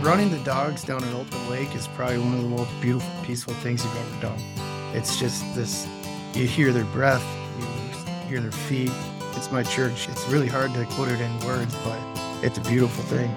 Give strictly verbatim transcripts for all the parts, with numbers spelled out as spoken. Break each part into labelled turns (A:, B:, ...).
A: Running the dogs down an open lake is probably one of the most beautiful, peaceful things you've ever done. It's just this, you hear their breath, you hear their feet. It's my church. It's really hard to put it in words, but it's a beautiful thing.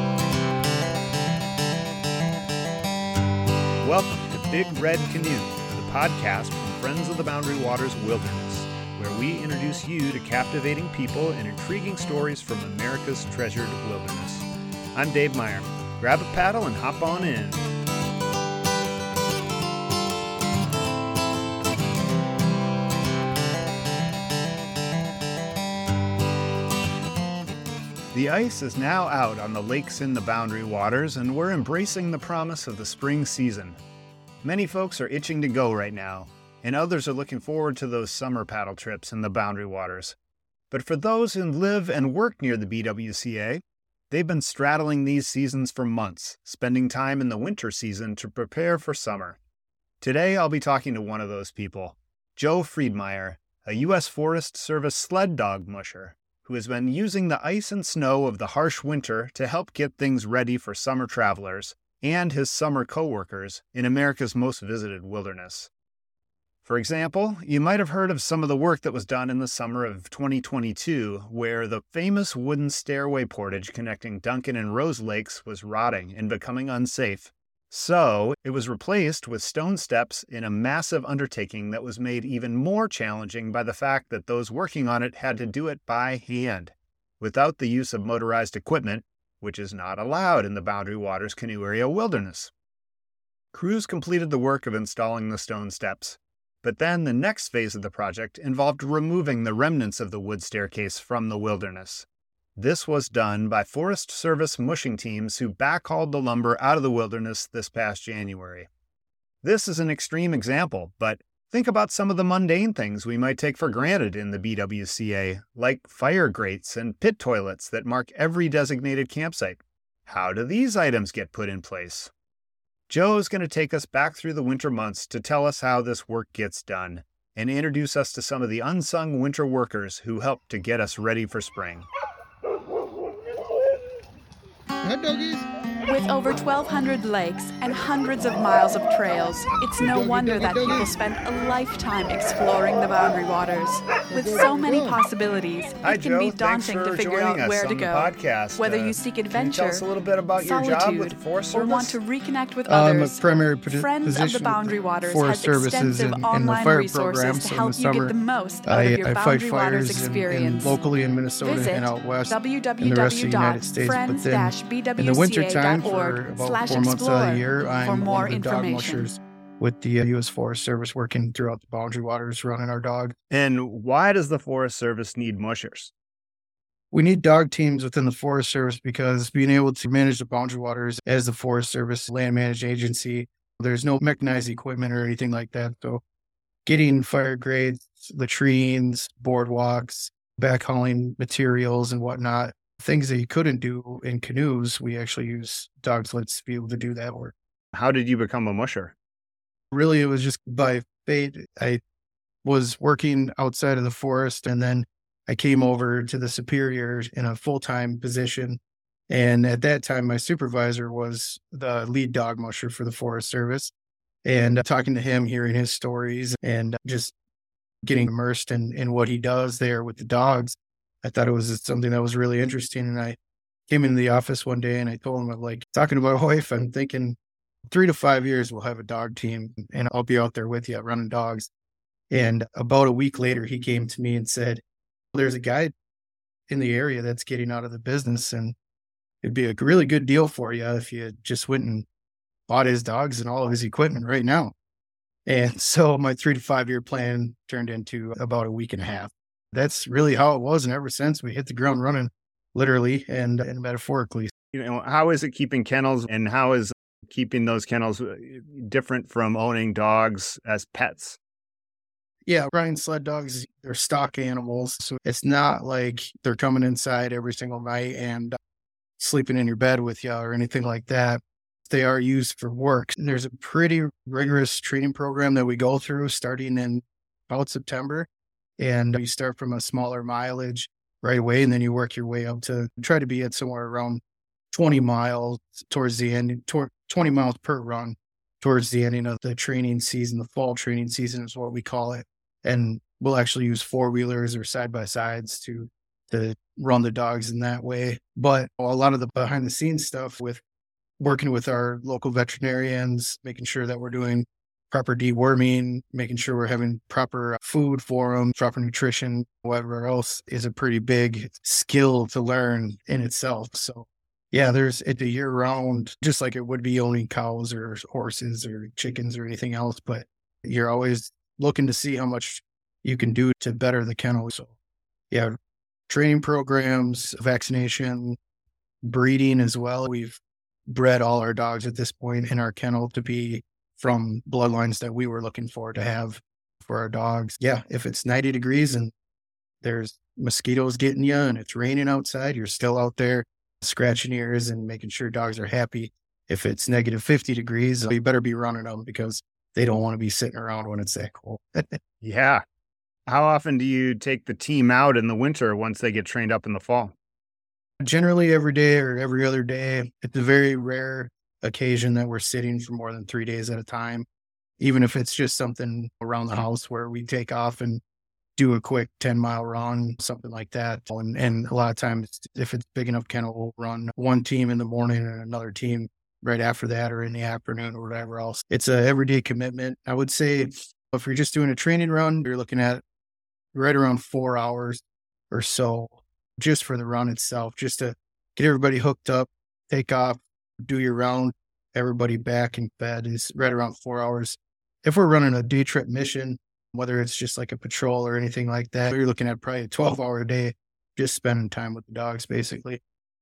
B: Welcome to Big Red Canoe, the podcast from Friends of the Boundary Waters Wilderness, where we introduce you to captivating people and intriguing stories from America's treasured wilderness. I'm Dave Meyer. Grab a paddle and hop on in. The ice is now out on the lakes in the Boundary Waters, and we're embracing the promise of the spring season. Many folks are itching to go right now, and others are looking forward to those summer paddle trips in the Boundary Waters. But for those who live and work near the B W C A, they've been straddling these seasons for months, spending time in the winter season to prepare for summer. Today, I'll be talking to one of those people, Joe Friedmeier, a U S Forest Service sled dog musher, who has been using the ice and snow of the harsh winter to help get things ready for summer travelers and his summer coworkers in America's most visited wilderness. For example, you might have heard of some of the work that was done in the summer of twenty twenty-two, where the famous wooden stairway portage connecting Duncan and Rose Lakes was rotting and becoming unsafe. So, it was replaced with stone steps in a massive undertaking that was made even more challenging by the fact that those working on it had to do it by hand, without the use of motorized equipment, which is not allowed in the Boundary Waters Canoe Area Wilderness. Crews completed the work of installing the stone steps. But then the next phase of the project involved removing the remnants of the wood staircase from the wilderness. This was done by Forest Service mushing teams who backhauled the lumber out of the wilderness this past January. This is an extreme example, but think about some of the mundane things we might take for granted in the B W C A, like fire grates and pit toilets that mark every designated campsite. How do these items get put in place? Joe is going to take us back through the winter months to tell us how this work gets done and introduce us to some of the unsung winter workers who help to get us ready for spring.
A: Hi, doggies.
C: With over twelve hundred lakes and hundreds of miles of trails, it's no wonder that people spend a lifetime exploring the Boundary Waters. With so many possibilities, it
B: Hi,
C: can
B: Joe.
C: be daunting to figure out where to go.
B: Podcast.
C: Whether
B: uh,
C: you seek
B: Can you
C: adventure,
B: tell us a little bit about your job with the
C: solitude,
B: Forest
C: or
B: Service?
C: want to reconnect with
A: I'm
C: others,
A: a primary p-
C: Friends
A: position
C: of the Boundary Waters
A: Forest
C: has
A: Services
C: extensive
A: in, in the
C: online
A: fire
C: resources
A: program.
C: to
A: So in
C: help
A: the
C: you
A: summer,
C: get the most out
A: I,
C: of your
A: I fight
C: Boundary Waters
A: fires in, in
C: experience.
A: locally in Minnesota
C: Visit
A: and out west
C: w
A: in
C: w
A: the rest of the
C: w
A: United
C: dot
A: States. But
C: friends
A: then
C: dash b w c a dot org
A: in the winter time, for about
C: slash
A: four months out of the year,
C: for
A: I'm
C: more
A: one of the dog
C: information.
A: mushers with the uh, U S Forest Service, working throughout the Boundary Waters, running our dog.
B: And why does the Forest Service need mushers?
A: We need dog teams within the Forest Service because being able to manage the Boundary Waters as the Forest Service land managed agency, there's no mechanized equipment or anything like that. So getting fire grates, latrines, boardwalks, backhauling materials and whatnot, things that you couldn't do in canoes, we actually use dog sleds to be able to do that work.
B: How did you become a musher?
A: Really, it was just by fate. I was working outside of the forest, and then I came over to the Superior in a full-time position. And at that time, my supervisor was the lead dog musher for the Forest Service. And talking to him, hearing his stories, and just getting immersed in, in what he does there with the dogs, I thought it was something that was really interesting. And I came into the office one day and I told him, I'm like, talking to my wife, I'm thinking three to five years, we'll have a dog team and I'll be out there with you running dogs. And about a week later, he came to me and said, there's a guy in the area that's getting out of the business, and it'd be a really good deal for you if you just went and bought his dogs and all of his equipment right now. And so my three to five year plan turned into about a week and a half. That's really how it was. And ever since, we hit the ground running, literally and, and metaphorically.
B: You know, how is it keeping kennels, and how is keeping those kennels different from owning dogs as pets?
A: Yeah, running sled dogs, they're stock animals. So it's not like they're coming inside every single night and sleeping in your bed with you or anything like that. They are used for work. And there's a pretty rigorous training program that we go through starting in about September. And you start from a smaller mileage right away, and then you work your way up to try to be at somewhere around twenty miles towards the end, toward twenty miles per run towards the ending of the training season. The fall training season is what we call it. And we'll actually use four wheelers or side by sides to, to run the dogs in that way. But a lot of the behind the scenes stuff with working with our local veterinarians, making sure that we're doing proper deworming, making sure we're having proper food for them, proper nutrition, whatever else is a pretty big skill to learn in itself. So yeah, there's it's a year round, just like it would be owning cows or horses or chickens or anything else. But you're always looking to see how much you can do to better the kennel. So yeah, training programs, vaccination, breeding as well. We've bred all our dogs at this point in our kennel to be from bloodlines that we were looking for to have for our dogs. Yeah, if it's ninety degrees and there's mosquitoes getting you and it's raining outside, you're still out there scratching ears and making sure dogs are happy. If it's negative fifty degrees, you better be running them because they don't want to be sitting around when it's that cold.
B: Yeah. How often do you take the team out in the winter once they get trained up in the fall?
A: Generally every day or every other day. It's a very rare occasion that we're sitting for more than three days at a time. Even if it's just something around the house where we take off and do a quick ten mile run, something like that. And, and a lot of times, if it's big enough kennel, we'll run one team in the morning and another team right after that or in the afternoon or whatever else. It's a everyday commitment. I would say if you're just doing a training run, you're looking at right around four hours or so just for the run itself, just to get everybody hooked up, take off, do your round, everybody back and fed is right around four hours. If we're running a day trip mission, whether it's just like a patrol or anything like that, you're looking at probably a twelve hour a day, just spending time with the dogs, basically.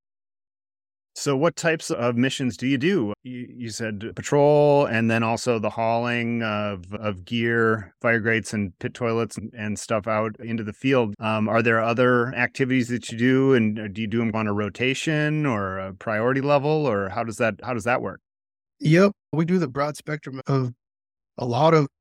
B: So what types of missions do you do? You, you said patrol and then also the hauling of, of gear, fire grates and pit toilets and, and stuff out into the field. Um, are there other activities that you do, and do you do them on a rotation or a priority level, or how does that, how does that work?
A: Yep. We do the broad spectrum of a lot of,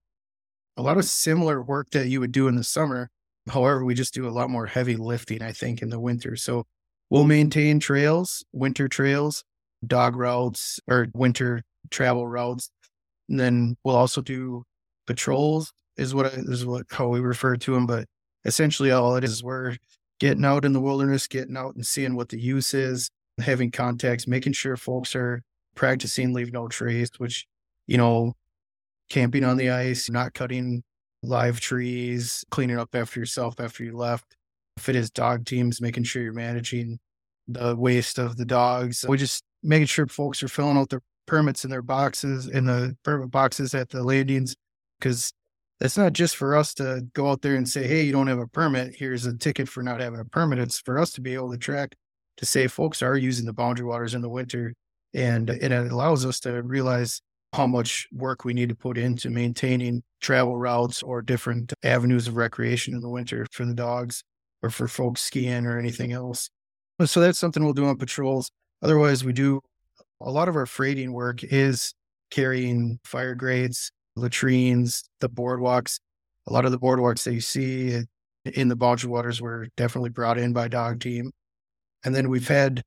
A: a lot of similar work that you would do in the summer. However, we just do a lot more heavy lifting, I think, in the winter. So we'll maintain trails, winter trails, dog routes, or winter travel routes. And then we'll also do patrols is what, I, is what, how we refer to them. But essentially all it is, we're getting out in the wilderness, getting out and seeing what the use is, having contacts, making sure folks are practicing leave no trace, which, you know, camping on the ice, not cutting live trees, cleaning up after yourself after you left. If it is dog teams, making sure you're managing the waste of the dogs. We just making sure folks are filling out their permits in their boxes, in the permit boxes at the landings, because it's not just for us to go out there and say, hey, you don't have a permit, here's a ticket for not having a permit. It's for us to be able to track to say folks are using the boundary waters in the winter. And, and it allows us to realize how much work we need to put into maintaining travel routes or different avenues of recreation in the winter for the dogs or for folks skiing or anything else. So that's something we'll do on patrols. Otherwise, we do a lot of our freighting work is carrying fire grates, latrines, the boardwalks. A lot of the boardwalks that you see in the boundary waters were definitely brought in by dog team. And then we've had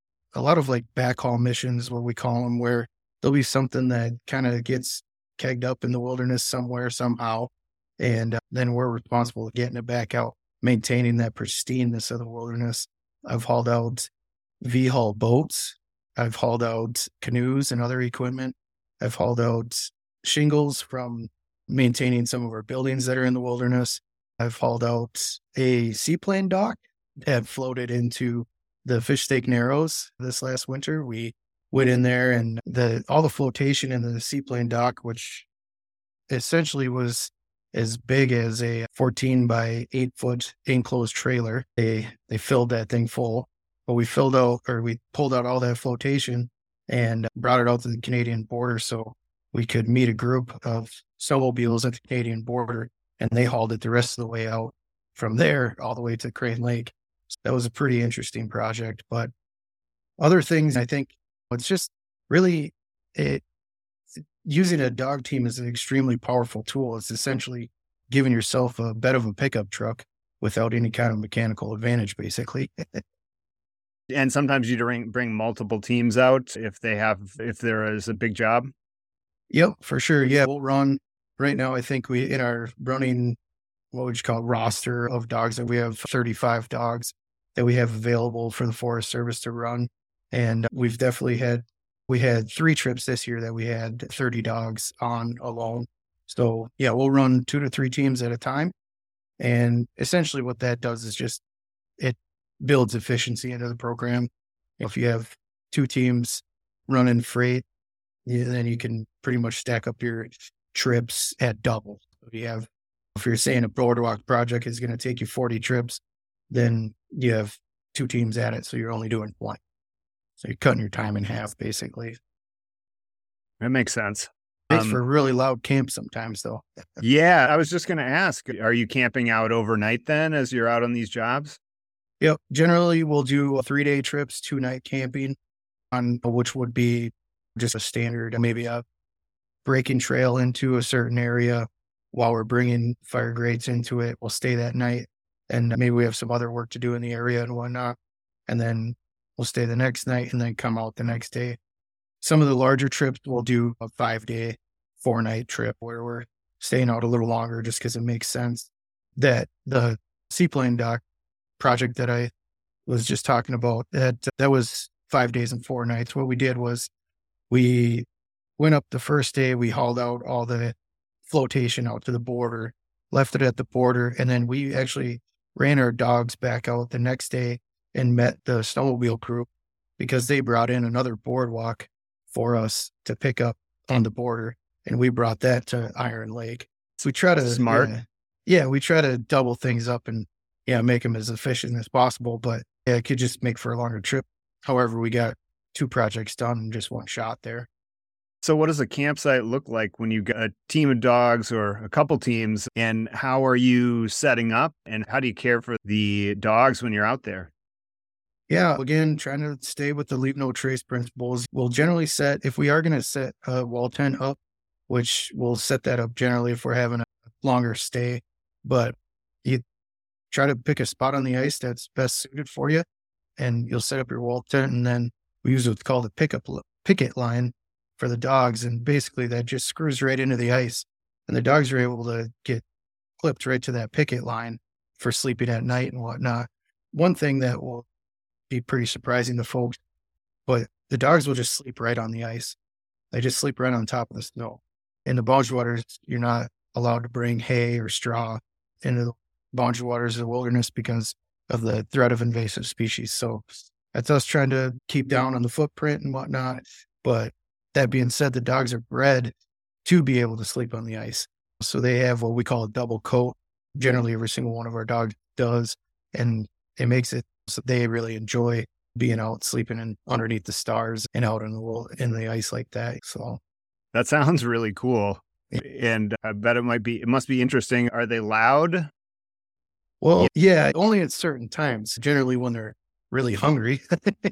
A: a lot of like backhaul missions, what we call them, where there'll be something that kind of gets kegged up in the wilderness somewhere, somehow. And uh, then we're responsible for getting it back out, maintaining that pristineness of the wilderness. I've hauled out V-hull boats. I've hauled out canoes and other equipment. I've hauled out shingles from maintaining some of our buildings that are in the wilderness. I've hauled out a seaplane dock that floated into the Fish Steak Narrows this last winter. We went in there and the all the flotation in the seaplane dock, which essentially was as big as a fourteen by eight foot enclosed trailer. They they filled that thing full, but we filled out or we pulled out all that flotation and brought it out to the Canadian border so we could meet a group of snowmobiles at the Canadian border, and they hauled it the rest of the way out from there all the way to Crane Lake. So that was a pretty interesting project. But other things, I think it's just really it using a dog team is an extremely powerful tool. It's essentially giving yourself a bed of a pickup truck without any kind of mechanical advantage, basically.
B: And sometimes you bring bring multiple teams out if they have if there is a big job.
A: Yep, for sure. Yeah, we'll run right now. I think we in our running what would you call it, roster of dogs that we have thirty-five dogs that we have available for the Forest Service to run. And we've definitely had we had three trips this year that we had thirty dogs on alone. So yeah, we'll run two to three teams at a time. And essentially what that does is just it builds efficiency into the program. If you have two teams running freight, yeah, then you can pretty much stack up your trips at double. If you have, if you're saying a boardwalk project is going to take you forty trips, then you have two teams at it. So you're only doing one. So you're cutting your time in half, basically.
B: That makes sense.
A: Makes
B: Um,
A: for a really loud camp sometimes, though.
B: yeah, I was just going to ask, are you camping out overnight then as you're out on these jobs?
A: Yep. Generally, we'll do three day trips, two night camping, on which would be just a standard, maybe a breaking trail into a certain area while we're bringing fire grates into it. We'll stay that night, and maybe we have some other work to do in the area and whatnot. And then we'll stay the next night and then come out the next day. Some of the larger trips, we'll do a five day, four night trip where we're staying out a little longer just because it makes sense. That the seaplane dock project that I was just talking about, that that was five days and four nights. What we did was we went up the first day, we hauled out all the flotation out to the border, left it at the border, and then we actually ran our dogs back out the next day and met the snowmobile crew because they brought in another boardwalk for us to pick up on the border, and we brought that to Iron Lake. So we try to
B: Smart.
A: Yeah, yeah, we try to double things up and yeah, make them as efficient as possible, but yeah, it could just make for a longer trip. However, we got two projects done in just one shot there.
B: So what does a campsite look like when you got a team of dogs or a couple teams, and how are you setting up and how do you care for the dogs when you're out there?
A: Yeah, again, trying to stay with the leave no trace principles. We'll generally set, if we are going to set a wall tent up, which we'll set that up generally if we're having a longer stay, but you try to pick a spot on the ice that's best suited for you, and you'll set up your wall tent, and then we use what's called a pickup picket line for the dogs, and basically that just screws right into the ice, and the dogs are able to get clipped right to that picket line for sleeping at night and whatnot. One thing that will be pretty surprising to folks, but the dogs will just sleep right on the ice. They just sleep right on top of the snow. In the boundary waters, you're not allowed to bring hay or straw into the boundary waters of the wilderness because of the threat of invasive species. So that's us trying to keep down on the footprint and whatnot. But that being said, the dogs are bred to be able to sleep on the ice. So they have what we call a double coat. Generally, every single one of our dogs does. And it makes it so they really enjoy being out sleeping in underneath the stars and out in the in the ice like that. So
B: that sounds really cool. And I bet it might be, it must be interesting. Are they loud?
A: Well, yeah, only at certain times, generally when they're really hungry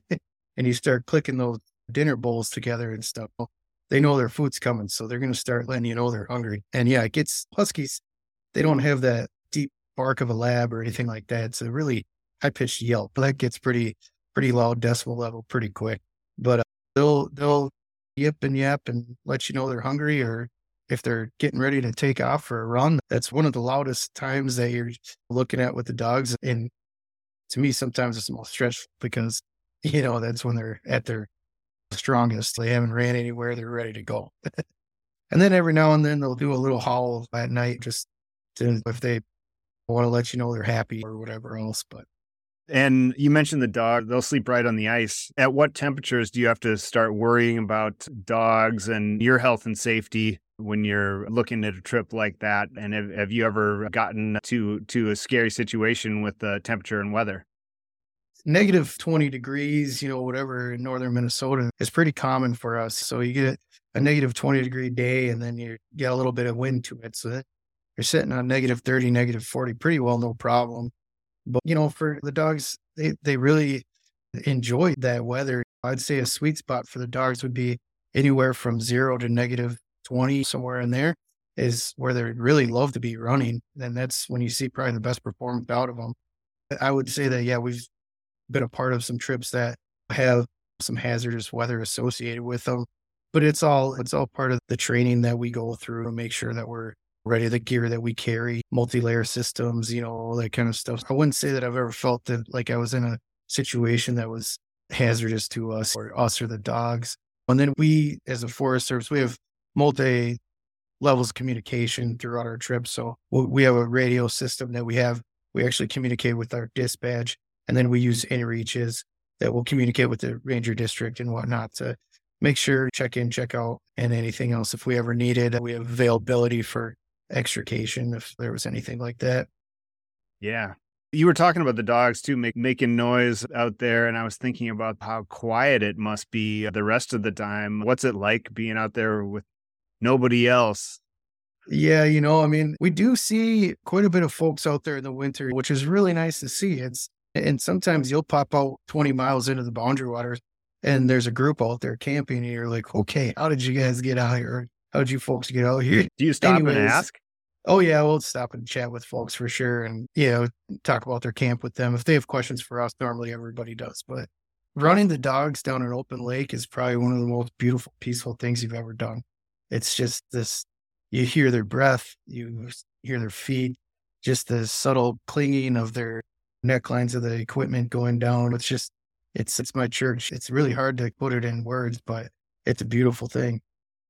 A: and you start clicking those dinner bowls together and stuff, they know their food's coming. So they're going to start letting you know they're hungry. And yeah, it gets huskies. They don't have that deep bark of a lab or anything like that. It's a really high pitched yelp. That gets pretty, pretty loud decibel level pretty quick, but uh, they'll, they'll yip and yap and let you know they're hungry, or if they're getting ready to take off for a run. That's one of the loudest times that you're looking at with the dogs. And to me, sometimes it's the most stressful because, you know, that's when they're at their strongest. They haven't ran anywhere. They're ready to go. And then every now and then they'll do a little howl at night just to, if they want to let you know they're happy or whatever else. But
B: And you mentioned the dog, they'll sleep right on the ice. At what temperatures do you have to start worrying about dogs and your health and safety when you're looking at a trip like that? And have, have you ever gotten to, to a scary situation with the temperature and weather?
A: Negative twenty degrees, you know, whatever in northern Minnesota is pretty common for us. So you get a negative twenty degree day and then you get a little bit of wind to it. So that you're sitting on negative thirty, negative forty, pretty well, no problem. But, you know, for the dogs, they, they really enjoy that weather. I'd say a sweet spot for the dogs would be anywhere from zero to negative twenty, somewhere in there is where they really love to be running. And that's when you see probably the best performance out of them. I would say that, yeah, we've been a part of some trips that have some hazardous weather associated with them. But it's all it's all part of the training that we go through to make sure that we're ready, the gear that we carry, multi-layer systems, you know, all that kind of stuff. I wouldn't say that I've ever felt that like I was in a situation that was hazardous to us or us or the dogs. And then we, as a Forest Service, we have multi levels of communication throughout our trips. So we have a radio system that we have. We actually communicate with our dispatch, and then we use inReaches that will communicate with the ranger district and whatnot to make sure, check in, check out, and anything else if we ever need it. We have availability for extrication if there was anything like that.
B: Yeah. You were talking about the dogs too, make, making noise out there. And I was thinking about how quiet it must be the rest of the time. What's it like being out there with nobody else?
A: Yeah, you know, I mean, we do see quite a bit of folks out there in the winter, which is really nice to see. It's, and sometimes you'll pop out twenty miles into the Boundary Waters and there's a group out there camping and you're like, okay, how did you guys get out here? How did you folks get out here?
B: Do you stop
A: Anyways,
B: and ask?
A: Oh yeah, we'll stop and chat with folks for sure. And, you know, talk about their camp with them. If they have questions for us, normally everybody does. But running the dogs down an open lake is probably one of the most beautiful, peaceful things you've ever done. It's just this, you hear their breath, you hear their feet, just the subtle clinging of their necklines of the equipment going down. It's just, it's, it's my church. It's really hard to put it in words, but it's a beautiful thing.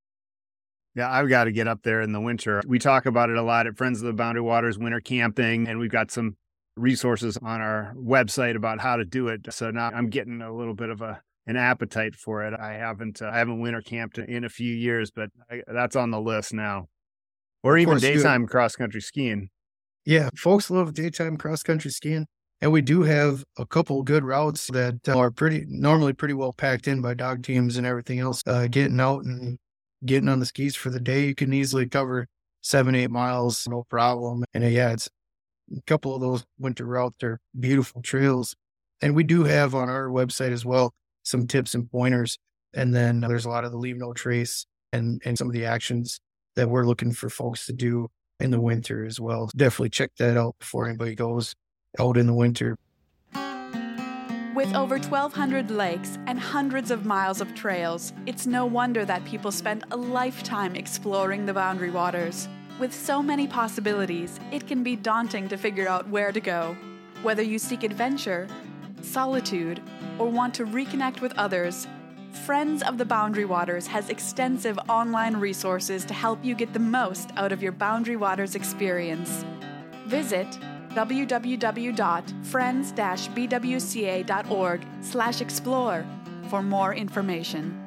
B: Yeah, I've got to get up there in the winter. We talk about it a lot at Friends of the Boundary Waters winter camping, and we've got some resources on our website about how to do it. So now I'm getting a little bit of a an appetite for it. I haven't uh, I haven't winter camped in a few years, but I, that's on the list now. Or
A: Of
B: even
A: course, you-
B: daytime cross country skiing.
A: Yeah, folks love daytime cross country skiing. And we do have a couple good routes that uh, are pretty normally pretty well packed in by dog teams and everything else. Uh, getting out and getting on the skis for the day, you can easily cover seven, eight miles, no problem. And uh, yeah, it's a couple of those winter routes are beautiful trails. And we do have on our website as well some tips and pointers. And then there's a lot of the Leave No Trace and, and some of the actions that we're looking for folks to do in the winter as well. Definitely check that out before anybody goes out in the winter.
C: With over twelve hundred lakes and hundreds of miles of trails, it's no wonder that people spend a lifetime exploring the Boundary Waters. With so many possibilities, it can be daunting to figure out where to go. Whether you seek adventure, solitude, or want to reconnect with others, Friends of the Boundary Waters has extensive online resources to help you get the most out of your Boundary Waters experience. Visit w w w dot friends dash b w c a dot org slash explore for more information.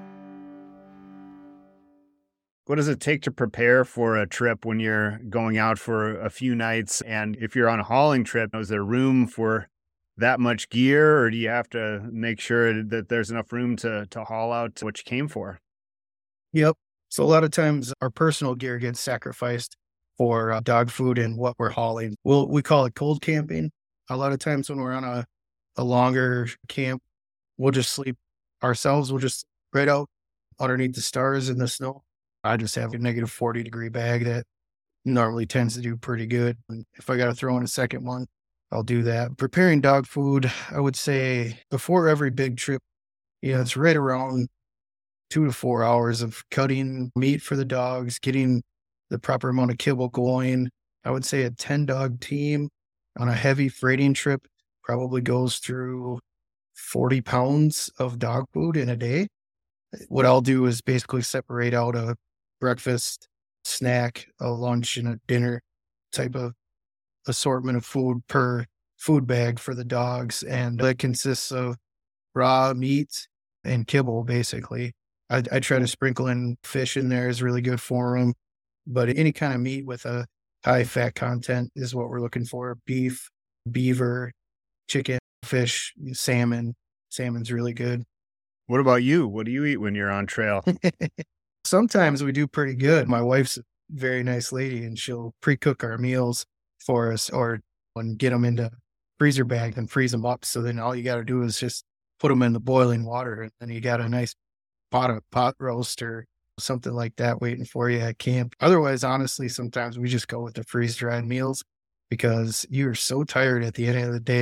B: What does it take to prepare for a trip when you're going out for a few nights? And if you're on a hauling trip, is there room for that much gear, or do you have to make sure that there's enough room to, to haul out what you came for?
A: Yep. So a lot of times our personal gear gets sacrificed for uh, dog food and what we're hauling. We'll, we call it cold camping. A lot of times when we're on a, a longer camp, we'll just sleep ourselves. We'll just right out underneath the stars in the snow. I just have a negative forty degree bag that normally tends to do pretty good. And if I got to throw in a second one, I'll do that. Preparing dog food, I would say before every big trip, you know, it's right around two to four hours of cutting meat for the dogs, getting the proper amount of kibble going. I would say a ten dog team on a heavy freighting trip probably goes through forty pounds of dog food in a day. What I'll do is basically separate out a breakfast, snack, a lunch, and a dinner type of assortment of food per food bag for the dogs. And that consists of raw meat and kibble, basically. I, I try to sprinkle in fish in there, is really good for them. But any kind of meat with a high fat content is what we're looking for. Beef, beaver, chicken, fish, salmon. Salmon's really good.
B: What about you? What do you eat when you're on trail?
A: Sometimes we do pretty good. My wife's a very nice lady, and she'll pre-cook our meals for us or and get them into freezer bag and freeze them up. So then all you got to do is just put them in the boiling water, and then you got a nice pot of pot roast or something like that waiting for you at camp. Otherwise, honestly, sometimes we just go with the freeze dried meals because you're so tired at the end of the day.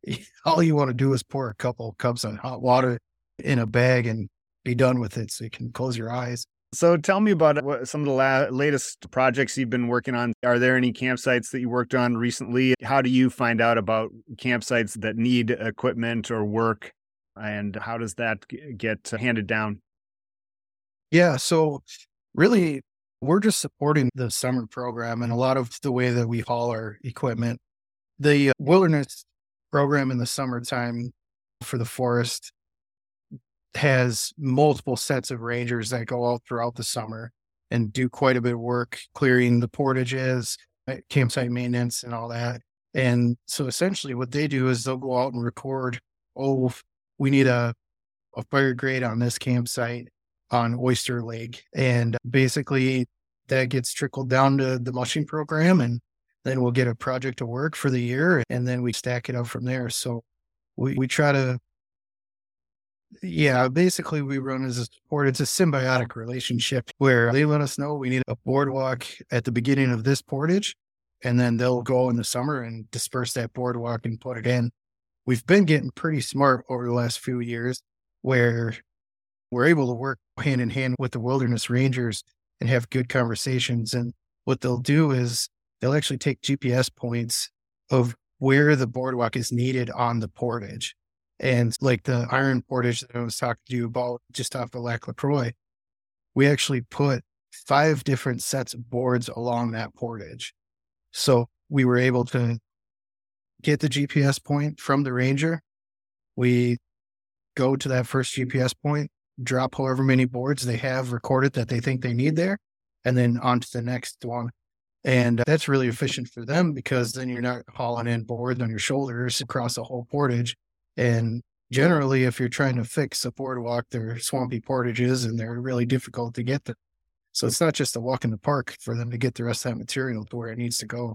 A: all you want to do is pour a couple cups of hot water in a bag and be done with it so you can close your eyes.
B: So tell me about what, some of the la- latest projects you've been working on. Are there any campsites that you worked on recently? How do you find out about campsites that need equipment or work? And how does that g- get handed down?
A: Yeah. So really, we're just supporting the summer program and a lot of the way that we haul our equipment. The uh, wilderness program in the summertime for the forest has multiple sets of rangers that go out throughout the summer and do quite a bit of work clearing the portages, uh, campsite maintenance, and all that. And so essentially, what they do is they'll go out and record, oh, we need a, a fire grade on this campsite on Oyster Lake. And basically, that gets trickled down to the mushing program. And then we'll get a project to work for the year. And then we stack it up from there. So we, we try to Yeah, basically we run as a support. It's a symbiotic relationship where they let us know we need a boardwalk at the beginning of this portage, and then they'll go in the summer and disperse that boardwalk and put it in. We've been getting pretty smart over the last few years where we're able to work hand in hand with the wilderness rangers and have good conversations. And what they'll do is they'll actually take G P S points of where the boardwalk is needed on the portage. And like the iron portage that I was talking to you about just off of Lac La Croix, we actually put five different sets of boards along that portage. So we were able to get the G P S point from the ranger. We go to that first G P S point, drop however many boards they have recorded that they think they need there, and then on to the next one. And that's really efficient for them because then you're not hauling in boards on your shoulders across the whole portage. And generally, if you're trying to fix a boardwalk, they're swampy portages and they're really difficult to get them. So it's not just a walk in the park for them to get the rest of that material to where it needs to go.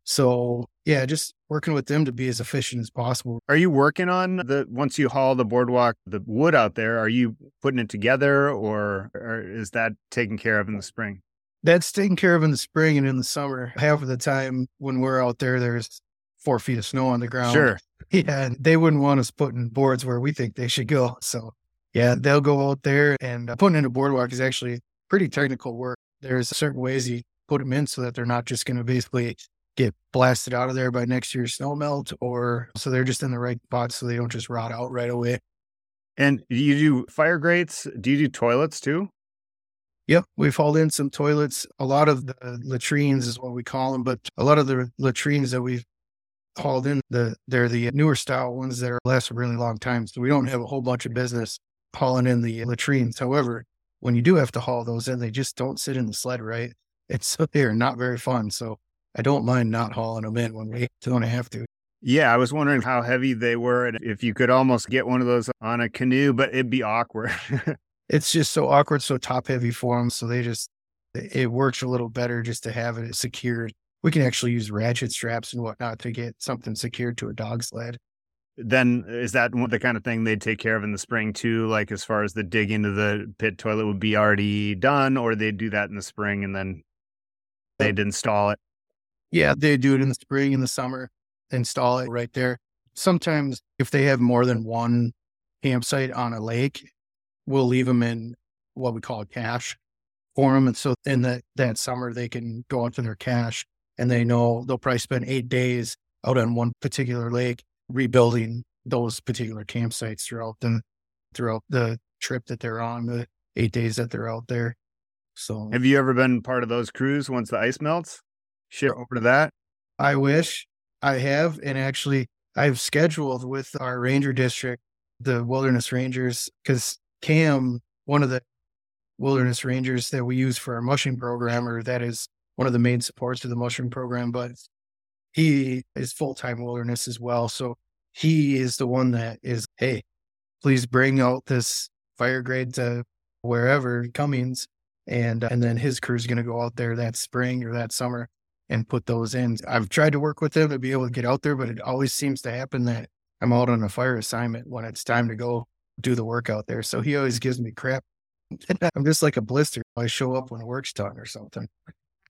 A: So yeah, just working with them to be as efficient as possible.
B: Are you working on the, once you haul the boardwalk, the wood out there, are you putting it together or, or is that taken care of in the spring?
A: That's taken care of in the spring and in the summer. Half of the time when we're out there, there's four feet of snow on the ground.
B: Sure.
A: Yeah, and they wouldn't want us putting boards where we think they should go. So yeah, they'll go out there and uh, putting in a boardwalk is actually pretty technical work. There's certain ways you put them in so that they're not just going to basically get blasted out of there by next year's snow melt, or so they're just in the right spot so they don't just rot out right away.
B: And you do fire grates? Do you do toilets too?
A: Yep, we've hauled in some toilets. A lot of the latrines is what we call them, but a lot of the latrines that we've hauled in, the they're the newer style ones that are last a really long time. So we don't have a whole bunch of business hauling in the latrines. However, when you do have to haul those in, they just don't sit in the sled right. It's they're not very fun. So I don't mind not hauling them in when we don't have to.
B: Yeah, I was wondering how heavy they were and if you could almost get one of those on a canoe, but it'd be awkward.
A: It's just so awkward, so top heavy for them. So they just, it works a little better just to have it secured. We can actually use ratchet straps and whatnot to get something secured to a dog sled.
B: Then is that the kind of thing they'd take care of in the spring too? Like as far as the dig into the pit toilet would be already done, or they'd do that in the spring and then they'd install it?
A: Yeah, they do it in the spring, in the summer, install it right there. Sometimes if they have more than one campsite on a lake, we'll leave them in what we call a cache for them. And so in that, that summer, they can go out to their cache and they know they'll probably spend eight days out on one particular lake rebuilding those particular campsites throughout the, throughout the trip that they're on, the eight days that they're out there. So
B: have you ever been part of those crews once the ice melts? Ship over to that?
A: I wish I have. And actually I've scheduled with our ranger district, the wilderness rangers, because Cam, one of the wilderness rangers that we use for our mushing program, or that is one of the main supports of the mushing program, but he is full-time wilderness as well. So he is the one that is, hey, please bring out this fire grade to wherever, Cummings, and and then his crew is going to go out there that spring or that summer and put those in. I've tried to work with them to be able to get out there, but it always seems to happen that I'm out on a fire assignment when it's time to go do the work out there. So he always gives me crap. I'm just like a blister. I show up when work's done or something.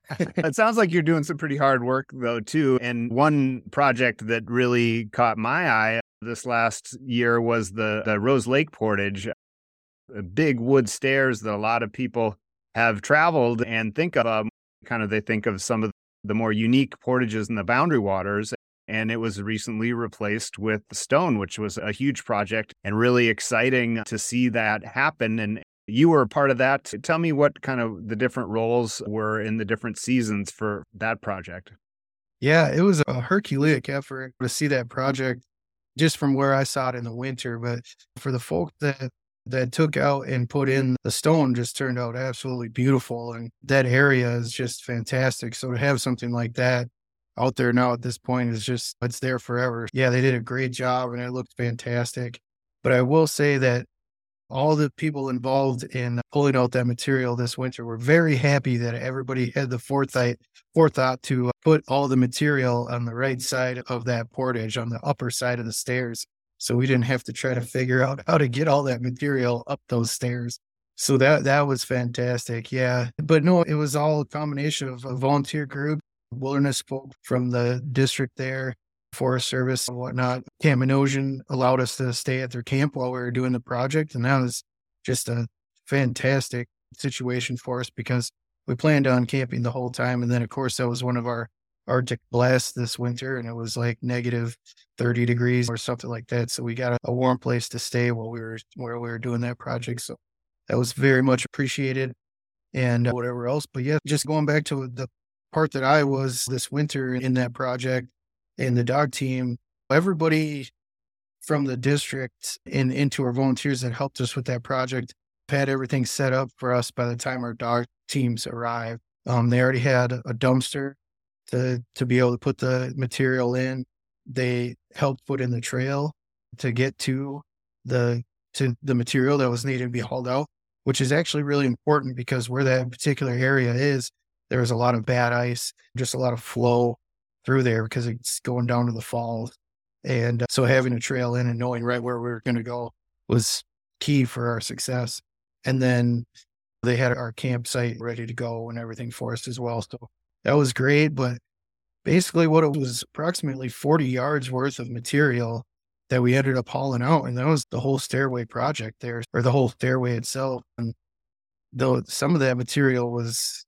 B: It sounds like you're doing some pretty hard work, though, too. And one project that really caught my eye this last year was the, the Rose Lake Portage, uh, big wood stairs that a lot of people have traveled and think of. Um, kind of they think of some of the more unique portages in the Boundary Waters. And it was recently replaced with stone, which was a huge project and really exciting to see that happen. And you were a part of that. Tell me what kind of the different roles were in the different seasons for that project.
A: Yeah, it was a Herculean effort to see that project just from where I saw it in the winter. But for the folk that that took out and put in the stone, just turned out absolutely beautiful. And that area is just fantastic. So to have something like that out there now at this point is just, it's there forever. Yeah, they did a great job and it looked fantastic. But I will say that all the people involved in pulling out that material this winter were very happy that everybody had the foresight, forethought to put all the material on the right side of that portage, on the upper side of the stairs. So we didn't have to try to figure out how to get all that material up those stairs. So that that was fantastic. Yeah. But no, it was all a combination of a volunteer group, wilderness folk from the district there, Forest Service and whatnot. Camp Minosian allowed us to stay at their camp while we were doing the project. And that was just a fantastic situation for us because we planned on camping the whole time. And then, of course, that was one of our Arctic blasts this winter, and it was like negative thirty degrees or something like that. So we got a, a warm place to stay while we were while we were doing that project. So that was very much appreciated and uh, whatever else. But yeah, just going back to the part that I was this winter in that project and the dog team, everybody from the district and into our volunteers that helped us with that project had everything set up for us by the time our dog teams arrived. Um, they already had a dumpster to to be able to put the material in. They helped put in the trail to get to the to the material that was needed to be hauled out, which is actually really important because where that particular area is, there was a lot of bad ice, just a lot of flow through there because it's going down to the falls. And uh, so having a trail in and knowing right where we were going to go was key for our success. And then they had our campsite ready to go and everything for us as well. So that was great. But basically what it was approximately forty yards worth of material that we ended up hauling out. And that was the whole stairway project there, or the whole stairway itself. And though some of that material was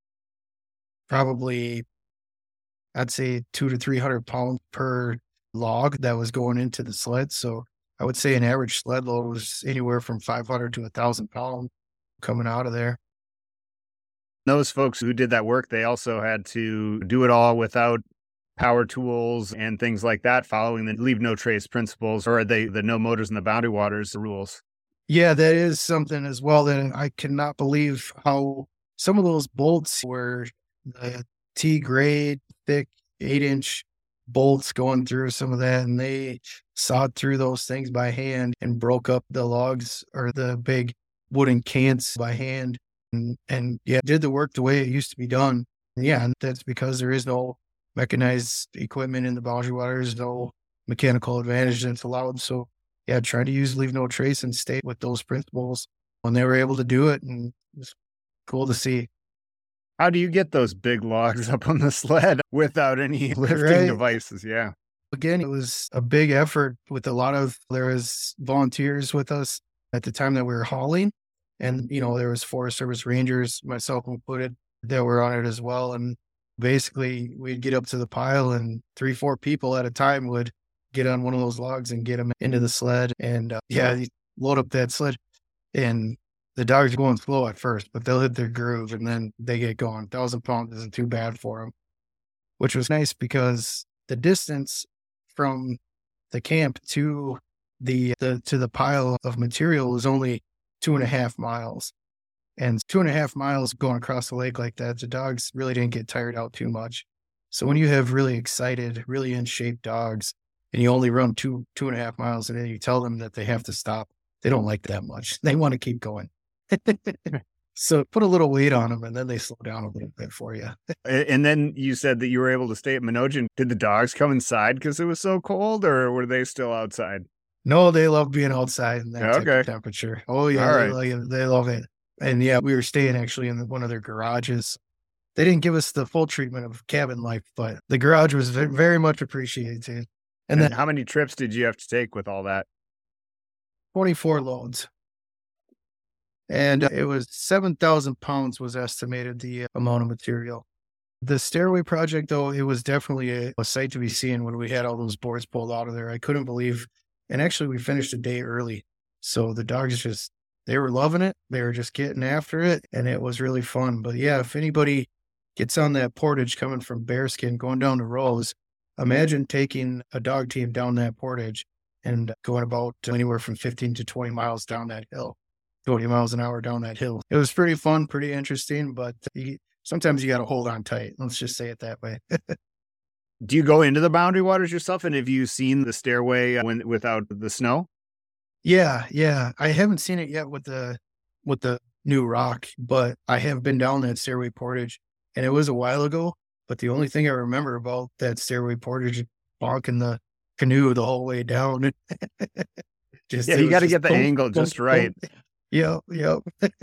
A: probably, I'd say two to three hundred pounds per log that was going into the sled. So I would say an average sled load was anywhere from five hundred to a thousand pounds coming out of there.
B: Those folks who did that work, they also had to do it all without power tools and things like that, following the leave no trace principles, or are they the no motors in the Boundary Waters rules?
A: Yeah, that is something as well that I cannot believe how some of those bolts were the T grade, thick eight inch bolts going through some of that. And they sawed through those things by hand and broke up the logs or the big wooden cants by hand. And, and yeah, did the work the way it used to be done. And yeah, and that's because there is no mechanized equipment in the Boundary Waters, no mechanical advantage that's allowed. So yeah, try to use leave no trace and stay with those principles when they were able to do it. And it's cool to see.
B: How do you get those big logs up on the sled without any lifting
A: Right.
B: devices? Yeah.
A: Again, it was a big effort with a lot of, there was volunteers with us at the time that we were hauling. And, you know, there was Forest Service Rangers, myself included, that were on it as well. And basically we'd get up to the pile and three, four people at a time would get on one of those logs and get them into the sled. And uh, yeah, you load up that sled and the dogs are going slow at first, but they'll hit their groove and then they get going. Thousand pounds isn't too bad for them, which was nice because the distance from the camp to the, the to the pile of material was only two and a half miles. And two and a half miles going across the lake like that, the dogs really didn't get tired out too much. So when you have really excited, really in shape dogs, and you only run two, two and a half miles and then you tell them that they have to stop, they don't like that much. They want to keep going. So put a little weight on them and then they slow down a little bit for you.
B: And then you said that you were able to stay at Minosian. Did the dogs come inside because it was so cold, or were they still outside?
A: No, they love being outside in that type
B: Okay.
A: of temperature. Oh yeah,
B: All
A: they,
B: right.
A: like it. They love it. And yeah, we were staying actually in one of their garages they didn't give us the full treatment of cabin life, but the garage was ve- very much appreciated. And
B: And
A: then
B: how many trips did you have to take with all that?
A: twenty-four loads. And it was seven thousand pounds was estimated the amount of material. The stairway project, though, it was definitely a, a sight to be seen when we had all those boards pulled out of there. I couldn't believe, and actually we finished a day early. So the dogs just, they were loving it. They were just getting after it, and it was really fun. But yeah, if anybody gets on that portage coming from Bearskin, going down the Rose, imagine taking a dog team down that portage and going about anywhere from fifteen to twenty miles down that hill. twenty miles an hour down that hill. It was pretty fun, pretty interesting, but you, sometimes you got to hold on tight. Let's just say it that way.
B: Do you go into the Boundary Waters yourself? And have you seen the stairway when without the snow?
A: Yeah, yeah. I haven't seen it yet with the with the new rock, but I have been down that stairway portage, and it was a while ago. But the only thing I remember about that stairway portage, bonking the canoe the whole way down. just
B: Yeah,
A: it
B: you
A: was
B: got to
A: just
B: get the
A: boom,
B: angle
A: boom,
B: just right.
A: boom. Yep, yep.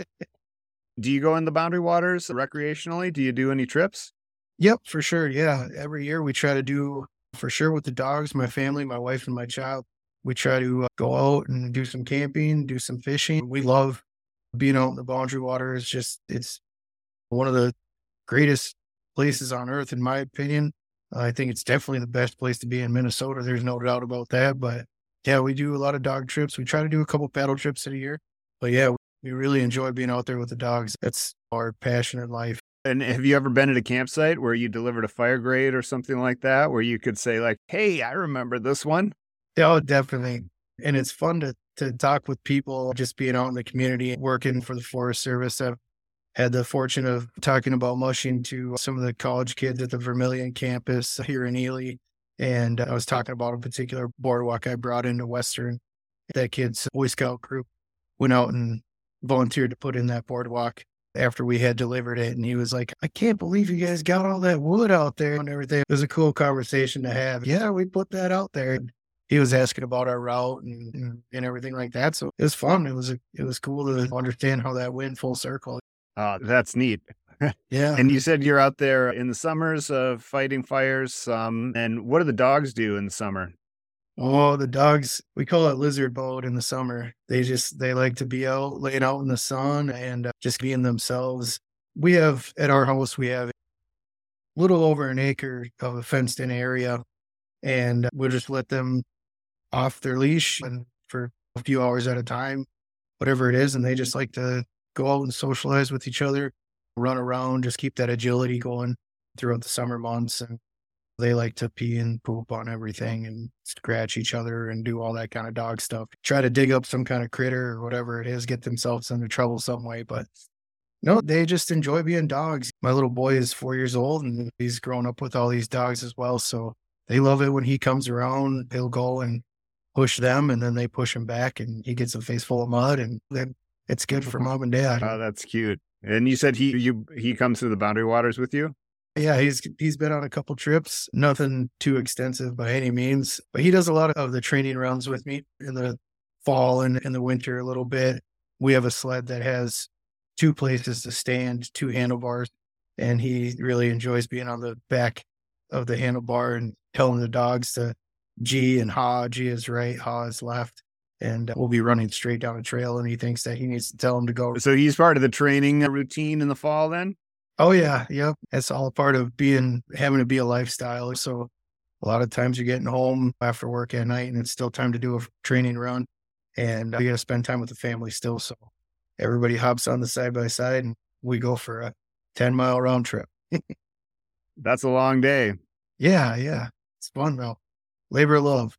B: Do you go in the Boundary Waters recreationally? Do you do any trips?
A: Yep, for sure. Yeah. Every year we try to do, for sure, with the dogs, my family, my wife, and my child. We try to uh, go out and do some camping, do some fishing. We love being out in the Boundary Water. It's just, it's one of the greatest places on earth, in my opinion. I think it's definitely the best place to be in Minnesota. There's no doubt about that. But yeah, we do a lot of dog trips. We try to do a couple paddle trips in a year. But yeah, we really enjoy being out there with the dogs. That's our passion in life.
B: And have you ever been at a campsite where you delivered a fire grade or something like that, where you could say like, hey, I remember this one?
A: Oh, definitely. And it's fun to, to talk with people, just being out in the community, working for the Forest Service. I've had the fortune of talking about mushing to some of the college kids at the Vermilion campus here in Ely. And I was talking about a particular boardwalk I brought into Western. That kid's Boy Scout group went out and volunteered to put in that boardwalk after we had delivered it. And he was like, I can't believe you guys got all that wood out there and everything. It was a cool conversation to have. Yeah, we put that out there. He was asking about our route and, and, and everything like that. So it was fun. It was, a, it was cool to understand how that went full circle.
B: Oh, that's neat.
A: Yeah.
B: And you said you're out there in the summers uh, fighting fires. Um, and what do the dogs do in the summer?
A: Oh, the dogs, we call it lizard mode in the summer. They just, they like to be out, laying out in the sun and uh, just being themselves. We have, at our house, we have a little over an acre of a fenced in area, and we'll just let them off their leash and for a few hours at a time, whatever it is. And they just like to go out and socialize with each other, run around, just keep that agility going throughout the summer months. And they like to pee and poop on everything and scratch each other and do all that kind of dog stuff. Try to dig up some kind of critter or whatever it is, get themselves into trouble some way. But no, they just enjoy being dogs. My little boy is four years old and he's grown up with all these dogs as well. So they love it when he comes around. He'll go and push them and then they push him back and he gets a face full of mud, and then it's good for mom and dad.
B: Oh, that's cute. And you said he you he comes to the Boundary Waters with you?
A: Yeah, he's he's been on a couple trips, nothing too extensive by any means, but he does a lot of the training runs with me in the fall and in the winter a little bit. We have a sled that has two places to stand, two handlebars, and he really enjoys being on the back of the handlebar and telling the dogs to G and ha. G is right, ha is left. And we'll be running straight down a trail, and he thinks that he needs to tell him to go.
B: So he's part of the training routine in the fall then?
A: Oh, yeah. Yep. That's all a part of being, having to be a lifestyle. So a lot of times you're getting home after work at night and it's still time to do a training run, and you got to spend time with the family still. So everybody hops on the side by side and we go for a ten mile round trip.
B: That's a long day.
A: Yeah. Yeah. It's fun though. Labor of love.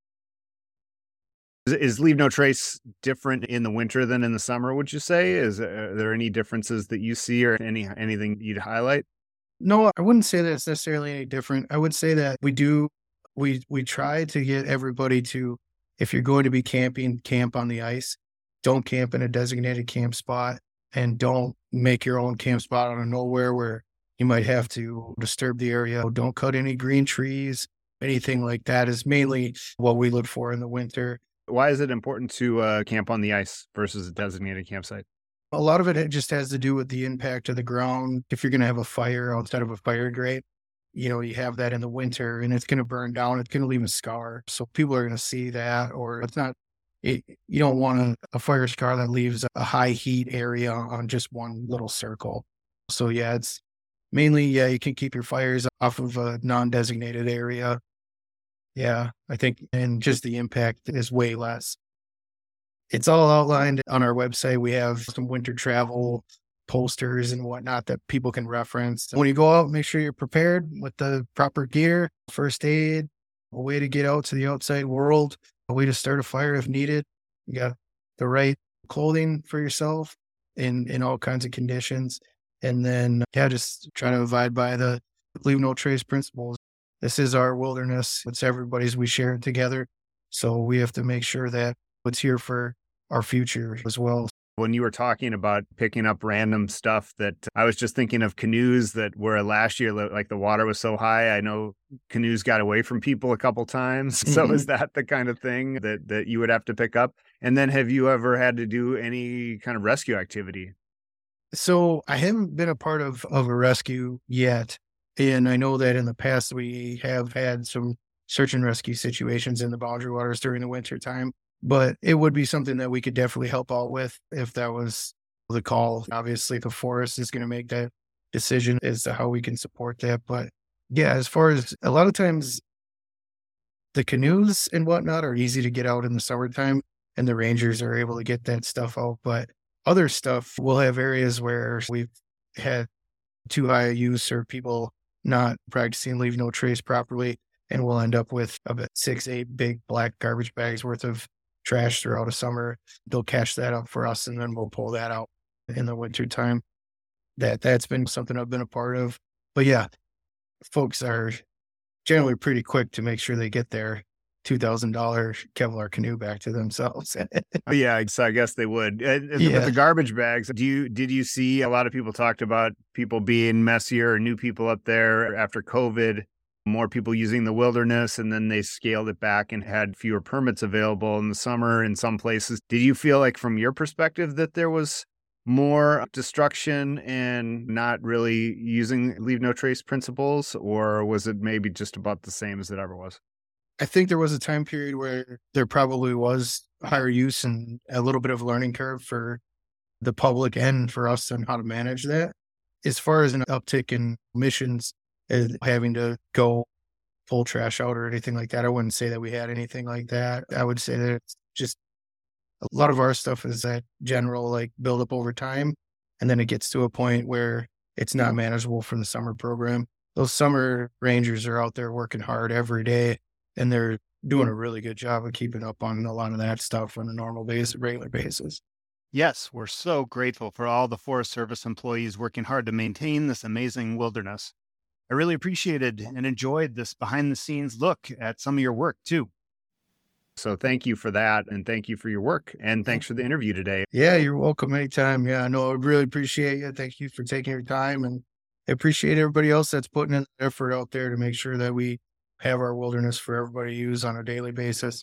B: Is, is Leave No Trace different in the winter than in the summer, would you say? Is are there any differences that you see or any anything you'd highlight?
A: No, I wouldn't say that it's necessarily any different. I would say that we do, we, we try to get everybody to, if you're going to be camping, camp on the ice. Don't camp in a designated camp spot, and don't make your own camp spot out of nowhere where you might have to disturb the area. Don't cut any green trees. Anything like that is mainly what we look for in the winter.
B: Why is it important to uh, camp on the ice versus a designated campsite?
A: A lot of it just has to do with the impact of the ground. If you're going to have a fire outside of a fire grate, you know, you have that in the winter and it's going to burn down. It's going to leave a scar. So people are going to see that, or it's not, it, you don't want a, a fire scar that leaves a high heat area on just one little circle. So yeah, it's mainly, yeah, you can keep your fires off of a non-designated area. Yeah, I think, and just the impact is way less. It's all outlined on our website. We have some winter travel posters and whatnot that people can reference. When you go out, make sure you're prepared with the proper gear, first aid, a way to get out to the outside world, a way to start a fire if needed. You got the right clothing for yourself in, in all kinds of conditions. And then, yeah, just try to abide by the leave no trace principles. This is our wilderness. It's everybody's. We share it together. So we have to make sure that it's here for our future as well.
B: When you were talking about picking up random stuff, that I was just thinking of canoes that were last year, like the water was so high. I know canoes got away from people a couple times. So mm-hmm. Is that the kind of thing that, that you would have to pick up? And then have you ever had to do any kind of rescue activity?
A: So I haven't been a part of, of a rescue yet. And I know that in the past we have had some search and rescue situations in the Boundary Waters during the winter time. But it would be something that we could definitely help out with if that was the call. Obviously, the forest is going to make that decision as to how we can support that. But yeah, as far as a lot of times the canoes and whatnot are easy to get out in the summertime and the rangers are able to get that stuff out. But other stuff, we'll have areas where we've had too high a use or people not practicing leave no trace properly. And we'll end up with about six, eight big black garbage bags worth of trash throughout a summer. They'll catch that up for us and then we'll pull that out in the winter time. That, that's been something I've been a part of. But yeah, folks are generally pretty quick to make sure they get their two thousand dollars Kevlar canoe back to themselves.
B: Yeah, so I guess they would. Uh,
A: yeah.
B: With the garbage bags, do you did you see a lot of people talked about people being messier or new people up there after COVID? More people using the wilderness, and then they scaled it back and had fewer permits available in the summer in some places. Did you feel like from your perspective that there was more destruction and not really using leave no trace principles, or was it maybe just about the same as it ever was?
A: I think there was a time period where there probably was higher use and a little bit of a learning curve for the public and for us on how to manage that. As far as an uptick in emissions, having to go pull trash out or anything like that, I wouldn't say that we had anything like that. I would say that it's just a lot of our stuff is that general like build up over time. And then it gets to a point where it's not manageable for the summer program. Those summer rangers are out there working hard every day and they're doing a really good job of keeping up on a lot of that stuff on a normal basis, regular basis.
D: Yes, we're so grateful for all the Forest Service employees working hard to maintain this amazing wilderness. I really appreciated and enjoyed this behind-the-scenes look at some of your work, too.
B: So thank you for that, and thank you for your work, and thanks for the interview today.
A: Yeah, you're welcome anytime. Yeah, I know I really appreciate you. Thank you for taking your time, and I appreciate everybody else that's putting in the effort out there to make sure that we have our wilderness for everybody to use on a daily basis.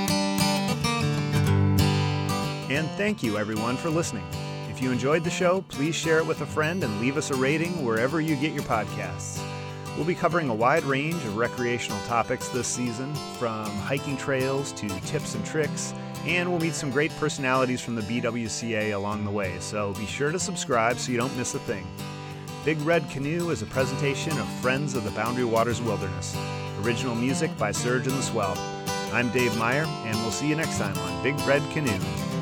B: And thank you, everyone, for listening. If you enjoyed the show, please share it with a friend and leave us a rating wherever you get your podcasts. We'll be covering a wide range of recreational topics this season, from hiking trails to tips and tricks, and we'll meet some great personalities from the B W C A along the way, so be sure to subscribe so you don't miss a thing. Big Red Canoe is a presentation of Friends of the Boundary Waters Wilderness. Original music by Surge and the Swell. I'm Dave Meyer, and we'll see you next time on Big Red Canoe.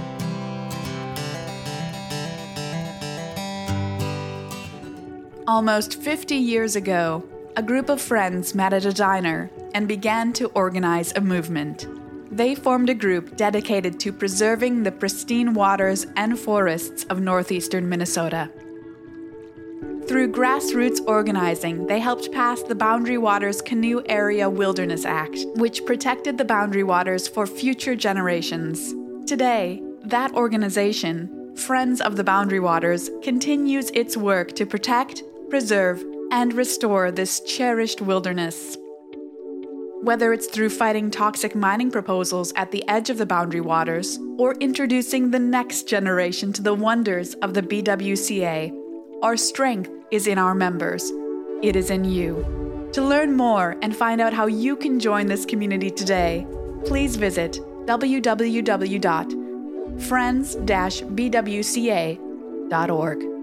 C: Almost fifty years ago, a group of friends met at a diner and began to organize a movement. They formed a group dedicated to preserving the pristine waters and forests of northeastern Minnesota. Through grassroots organizing, they helped pass the Boundary Waters Canoe Area Wilderness Act, which protected the Boundary Waters for future generations. Today, that organization, Friends of the Boundary Waters, continues its work to protect, preserve, and restore this cherished wilderness. Whether it's through fighting toxic mining proposals at the edge of the Boundary Waters or introducing the next generation to the wonders of the B W C A, our strength is in our members. It is in you. To learn more and find out how you can join this community today, please visit w w w dot friends dash b w c a dot org.